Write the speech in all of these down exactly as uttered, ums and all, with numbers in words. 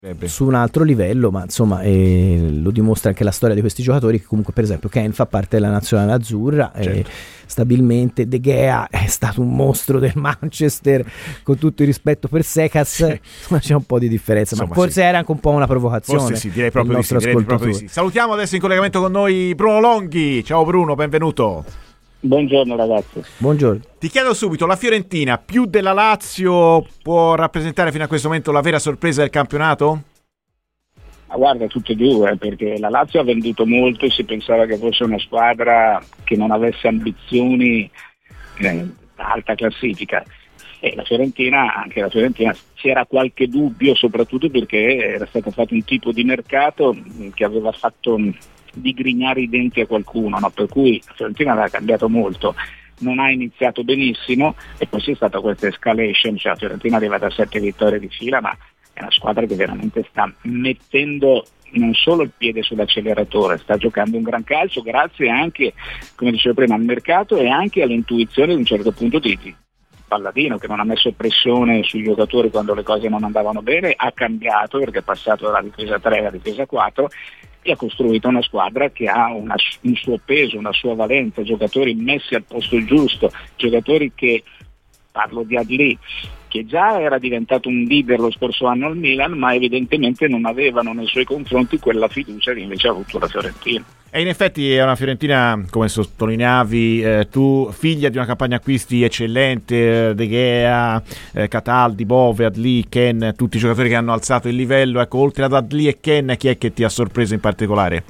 su un altro livello, ma insomma eh, lo dimostra anche la storia di questi giocatori, che comunque per esempio Kane fa parte della nazionale azzurra, certo. eh, stabilmente. De Gea è stato un mostro del Manchester, con tutto il rispetto per Secas, sì. ma c'è un po' di differenza, insomma, ma forse sì. era anche un po' una provocazione. Forse sì, direi proprio di sì, direi proprio di sì. Salutiamo adesso in collegamento con noi Bruno Longhi. Ciao Bruno, benvenuto. Buongiorno ragazzi. Buongiorno. Ti chiedo subito, la Fiorentina più della Lazio può rappresentare fino a questo momento la vera sorpresa del campionato? Ma guarda, tutte e due, perché la Lazio ha venduto molto e si pensava che fosse una squadra che non avesse ambizioni eh, alta classifica, e la Fiorentina, anche la Fiorentina, c'era qualche dubbio, soprattutto perché era stato fatto un tipo di mercato che aveva fatto digrignare i denti a qualcuno, no? Per cui la Fiorentina aveva cambiato molto, non ha iniziato benissimo e poi c'è stata questa escalation, cioè la Fiorentina è arrivata a sette vittorie di fila, ma è una squadra che veramente sta mettendo non solo il piede sull'acceleratore, sta giocando un gran calcio grazie anche, come dicevo prima, al mercato e anche all'intuizione di un certo punto di, di Palladino, che non ha messo pressione sui giocatori quando le cose non andavano bene, ha cambiato perché è passato dalla difesa tre alla difesa quattro e ha costruito una squadra che ha una, un suo peso, una sua valenza, giocatori messi al posto giusto, giocatori che, parlo di Adli, che già era diventato un leader lo scorso anno al Milan, ma evidentemente non avevano nei suoi confronti quella fiducia che invece ha avuto la Fiorentina. E in effetti è una Fiorentina, come sottolineavi eh, tu, figlia di una campagna acquisti eccellente, eh, De Gea, eh, Cataldi, Bove, Adli, Ken, tutti i giocatori che hanno alzato il livello. Ecco, oltre ad Adli e Ken, chi è che ti ha sorpreso in particolare?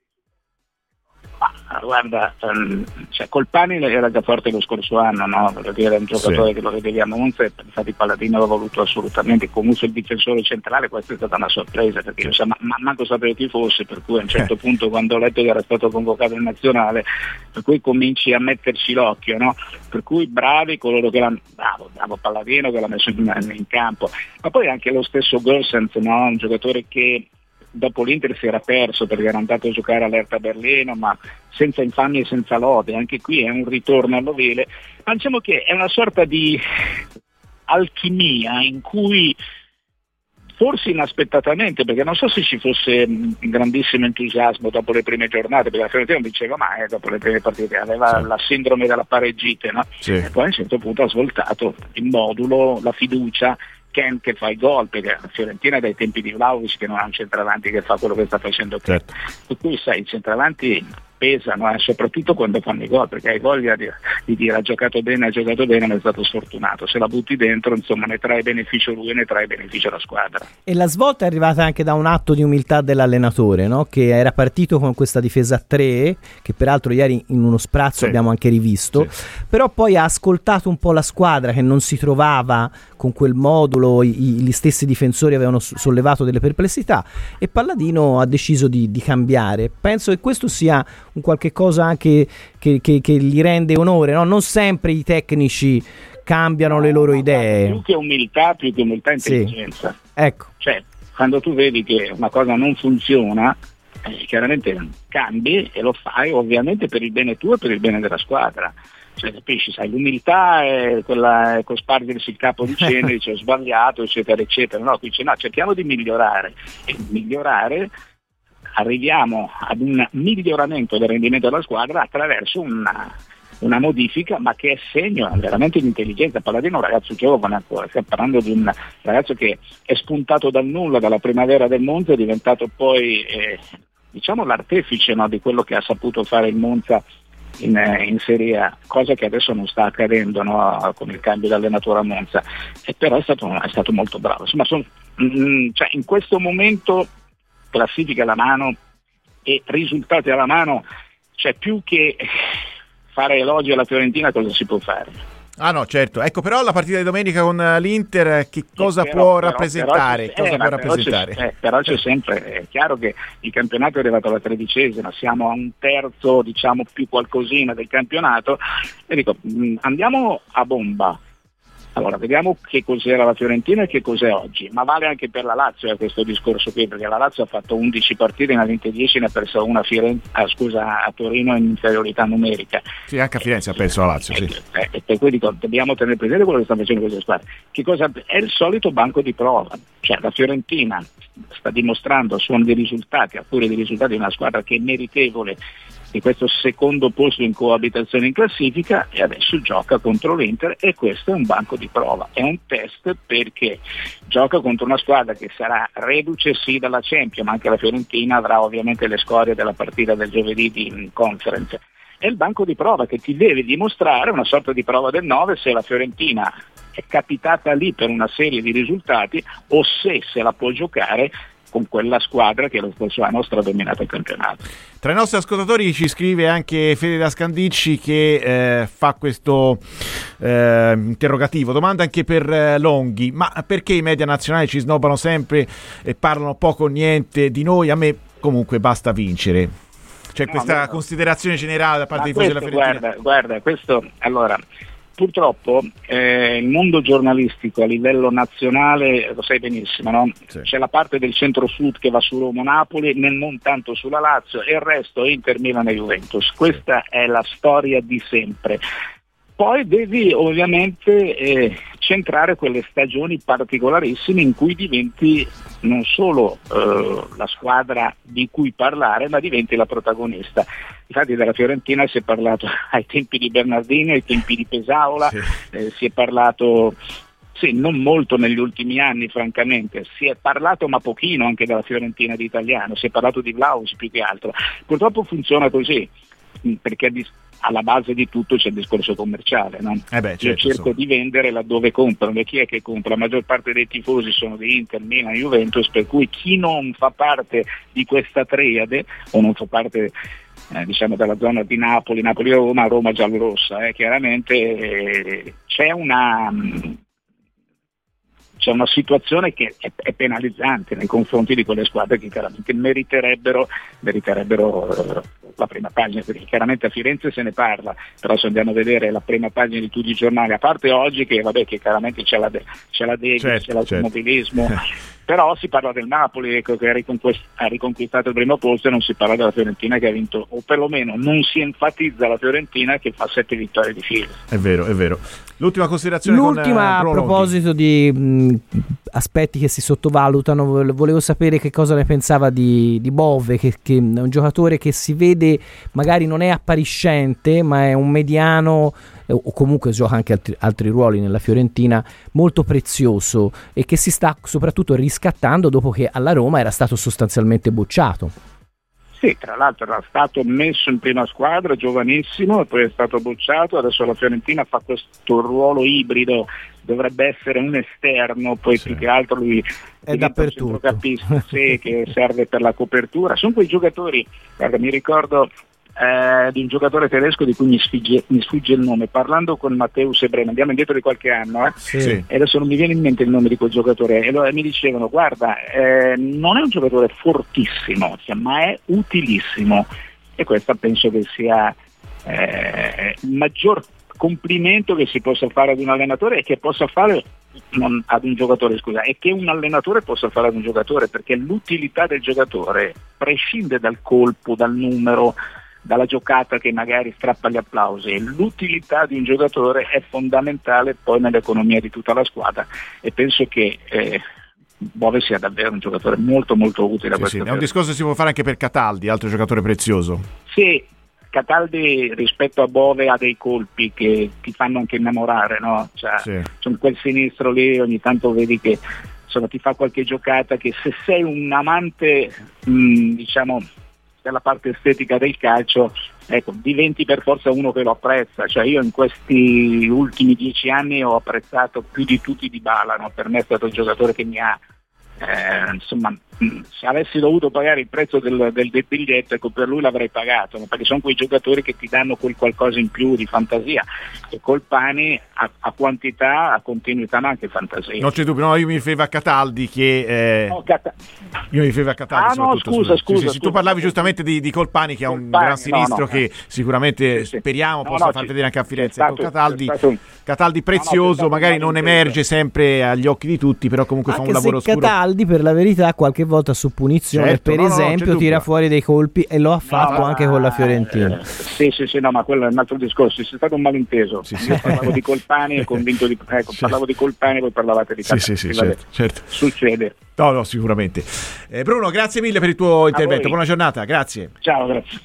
Guarda, um, cioè, Colpani era già forte lo scorso anno, no? Perché era un giocatore sì. che lo vedevi a Monza, e infatti Palladino aveva voluto assolutamente, comunque il difensore centrale, questa è stata una sorpresa, perché io sa, ma, manco sapevo chi fosse, per cui a un certo punto quando ho letto che era stato convocato in nazionale, per cui cominci a metterci l'occhio, no? Per cui bravi coloro che l'hanno, bravo, bravo Palladino che l'ha messo in, in campo, ma poi anche lo stesso Gosens, no? Un giocatore che dopo l'Inter si era perso perché era andato a giocare all'Hertha Berlino, ma senza infamia e senza lode, anche qui è un ritorno all'ovile, ma diciamo che è una sorta di alchimia in cui forse inaspettatamente, perché non so se ci fosse un grandissimo entusiasmo dopo le prime giornate, perché la Fiorentina non diceva mai, dopo le prime partite aveva sì. la sindrome della pareggite, no? Sì. E poi a un certo punto ha svoltato il modulo, la fiducia, Ken che fa i gol, perché la Fiorentina dai tempi di Vlahovic che non ha un centravanti che fa quello che sta facendo Ken, certo. Per cui sai, i centravanti pesano, eh, soprattutto quando fanno i gol, perché hai voglia di, di dire ha giocato bene, ha giocato bene, ma è stato sfortunato, se la butti dentro insomma ne trae beneficio lui e ne trae beneficio la squadra. E la svolta è arrivata anche da un atto di umiltà dell'allenatore, no? Che era partito con questa difesa a tre, che peraltro ieri in uno sprazzo sì. abbiamo anche rivisto, sì. però poi ha ascoltato un po' la squadra che non si trovava con quel modulo, i, gli stessi difensori avevano sollevato delle perplessità e Palladino ha deciso di, di cambiare. Penso che questo sia un qualche cosa anche che, che, che gli rende onore, no? Non sempre i tecnici cambiano le loro idee. Più che umiltà, più che umiltà e intelligenza. Sì. Ecco. Cioè, quando tu vedi che una cosa non funziona, eh, chiaramente cambi e lo fai ovviamente per il bene tuo e per il bene della squadra. Cioè, capisci, sai, l'umiltà è quella, è cospargersi il capo di cenere, dice ho sbagliato, eccetera, eccetera. No, qui dice no, cerchiamo di migliorare. E migliorare arriviamo ad un miglioramento del rendimento della squadra attraverso una, una modifica, ma che è segno veramente di intelligenza. Palladino è un ragazzo giovane ancora, stiamo parlando di un ragazzo che è spuntato dal nulla, dalla primavera del Monza, è diventato poi eh, diciamo l'artefice, no, di quello che ha saputo fare il Monza in, in Serie A, cosa che adesso non sta accadendo, no, con il cambio di allenatore a Monza, e però è stato, è stato molto bravo. Insomma, son, mh, cioè, in questo momento classifica alla mano e risultati alla mano, cioè più che fare elogi alla Fiorentina cosa si può fare? Ah no, certo, ecco, però la partita di domenica con l'Inter che cosa eh, però, può però, rappresentare? Però, cosa eh, può però rappresentare? C'è, eh, però c'è sempre, è chiaro che il campionato è arrivato alla tredicesima, siamo a un terzo, diciamo più qualcosina del campionato, e dico, mh, andiamo a bomba, Allora, vediamo che cos'era la Fiorentina e che cos'è oggi, ma vale anche per la Lazio eh, questo discorso qui, perché la Lazio ha fatto undici partite, ne ha vinte dieci, ne ha perso una a, Firenze, ah, scusa, a Torino in inferiorità numerica. Sì, anche a Firenze ha perso la Lazio, sì. Eh, e per cui dico, dobbiamo tenere presente quello che stanno facendo queste squadre. Che cosa è il solito banco di prova, cioè la Fiorentina sta dimostrando a suon di risultati, a furia di risultati, una squadra che è meritevole di questo secondo posto in coabitazione in classifica, e adesso gioca contro l'Inter, e questo è un banco di prova, è un test, perché gioca contro una squadra che sarà reduce sì dalla Champions, ma anche la Fiorentina avrà ovviamente le scorie della partita del giovedì di Conference. È il banco di prova che ti deve dimostrare, una sorta di prova del nove, se la Fiorentina è capitata lì per una serie di risultati o se se la può giocare con quella squadra che lo scorso anno ha dominato il campionato. Tra i nostri ascoltatori ci scrive anche Fede da Scandicci, che eh, fa questo eh, interrogativo, domanda anche per eh, Longhi: ma perché i media nazionali ci snobbano sempre e parlano poco o niente di noi? A me comunque basta vincere. C'è no, questa no, considerazione generale da parte dei tifosi della Fiorentina? Guarda, guarda, questo allora purtroppo eh, il mondo giornalistico a livello nazionale, lo sai benissimo, no? Sì. C'è la parte del centro-sud che va su Roma-Napoli, non tanto sulla Lazio, e il resto Inter, Milan e Juventus. Questa sì. è la storia di sempre. Poi devi ovviamente eh, centrare quelle stagioni particolarissime in cui diventi non solo eh, la squadra di cui parlare, ma diventi la protagonista. Infatti della Fiorentina si è parlato ai tempi di Bernardini, ai tempi di Pesaola, sì. eh, si è parlato, sì, non molto negli ultimi anni francamente, si è parlato ma pochino anche della Fiorentina di Italiano, si è parlato di Vlahovic più che altro. Purtroppo funziona così, perché alla base di tutto c'è il discorso commerciale, no? Eh beh, certo, io cerco so. di vendere laddove comprano, e chi è che compra? La maggior parte dei tifosi sono di Inter, Milan, Juventus, per cui chi non fa parte di questa triade o non fa parte eh, diciamo dalla zona di Napoli, Napoli-Roma, Roma giallorossa, eh, chiaramente eh, c'è una c'è una situazione che è, è penalizzante nei confronti di quelle squadre che chiaramente meriterebbero, meriterebbero eh, la prima pagina, perché chiaramente a Firenze se ne parla, però se andiamo a vedere la prima pagina di tutti i giornali, a parte oggi che vabbè che chiaramente c'è la, de- c'è la Devi, certo, c'è l'automobilismo, certo. Però si parla del Napoli, ecco, che ha, riconquist- ha riconquistato il primo posto, e non si parla della Fiorentina che ha vinto, o perlomeno non si enfatizza la Fiorentina che fa sette vittorie di fila. È vero, è vero. L'ultima considerazione L'ultima con, eh, a proposito di mh, aspetti che si sottovalutano, volevo sapere che cosa ne pensava di, di Bove, che, che è un giocatore che si vede magari non è appariscente, ma è un mediano, o comunque gioca anche altri, altri ruoli nella Fiorentina, molto prezioso, e che si sta soprattutto riscattando dopo che alla Roma era stato sostanzialmente bocciato. Sì, tra l'altro era stato messo in prima squadra, giovanissimo, e poi è stato bocciato. Adesso la Fiorentina fa questo ruolo ibrido, dovrebbe essere un esterno, poi sì. più che altro lui è dappertutto, un centrocampista, sì, che serve per la copertura. Sono quei giocatori, guarda, mi ricordo Eh, di un giocatore tedesco di cui mi sfugge, mi sfugge il nome, parlando con Matteus Ebrema, andiamo indietro di qualche anno, eh? sì. e adesso non mi viene in mente il nome di quel giocatore, e allora mi dicevano guarda, eh, non è un giocatore fortissimo, cioè, ma è utilissimo, e questo penso che sia eh, il maggior complimento che si possa fare ad un allenatore, e che possa fare non, ad un giocatore, scusa, e che un allenatore possa fare ad un giocatore, perché l'utilità del giocatore prescinde dal colpo, dal numero, dalla giocata che magari strappa gli applausi. L'utilità di un giocatore è fondamentale poi nell'economia di tutta la squadra, e penso che eh, Bove sia davvero un giocatore molto molto utile. Sì, sì. È un discorso che si può fare anche per Cataldi, altro giocatore prezioso. Sì, Cataldi rispetto a Bove ha dei colpi che ti fanno anche innamorare, no? Cioè, sì. C'è quel sinistro lì, ogni tanto vedi che insomma ti fa qualche giocata che, se sei un amante mh, diciamo della parte estetica del calcio, ecco, diventi per forza uno che lo apprezza. Cioè io in questi ultimi dieci anni ho apprezzato più di tutti Dybala, no? Per me è stato il giocatore che mi ha eh, insomma se avessi dovuto pagare il prezzo del, del, del biglietto, ecco, per lui l'avrei pagato, perché sono quei giocatori che ti danno quel qualcosa in più di fantasia, e Colpani a, a quantità, a continuità, ma anche fantasia. Non c'è dubbio, no, io mi riferivo a Cataldi che eh, no, Cat- io mi riferivo a Cataldi. Ah no, scusa, scusa, sì, sì, scusa. Tu parlavi giustamente di, di Colpani, che è un gran sinistro, no, no, che sicuramente sì, sì. speriamo no, possa no, far vedere anche a Firenze. Stato, Con Cataldi, stato, Cataldi prezioso, no, no, magari non emerge sempre agli occhi di tutti, però comunque anche fa un lavoro se oscuro. Cataldi, per la verità, qualche volta su punizione, certo, per no, esempio, no, tira fuori dei colpi, e lo ha fatto no, anche con la Fiorentina. Eh, sì, sì, sì, no, ma quello è un altro discorso. C'è stato un malinteso. Sì, sì. Io parlavo di Colpani e convinto di ecco, sì. parlavo di Colpani e voi parlavate di Cataldi. Sì, sì, sì, certo, certo. Succede. No, no, sicuramente. Eh, Bruno, grazie mille per il tuo intervento. Buona giornata, grazie. Ciao, grazie.